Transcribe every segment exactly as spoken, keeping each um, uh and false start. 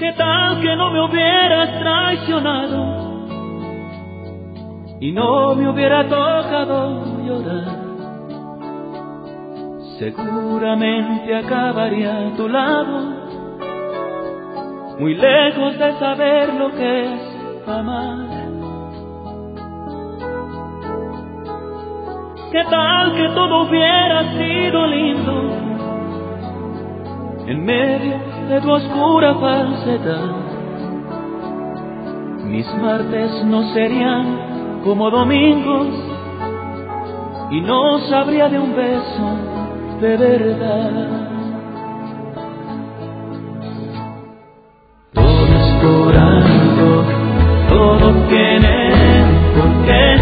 ¿Qué tal que no me hubieras traicionado y no me hubiera tocado llorar? Seguramente acabaría a tu lado, muy lejos de saber lo que es amar. ¿Qué tal que todo hubiera sido lindo en medio de tu oscura falsedad? Mis martes no serían como domingos y no sabría de un beso de verdad. Todo es por algo, todo tiene por qué.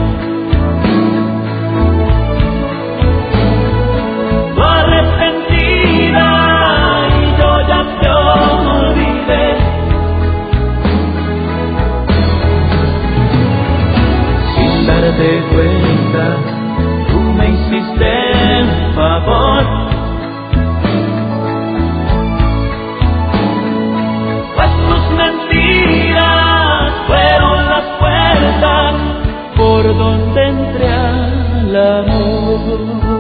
Tú arrepentida y yo ya te olvidé. Sin darte cuenta, tú me hiciste el favor. Pues tus mentiras fueron las puertas por donde entré al amor.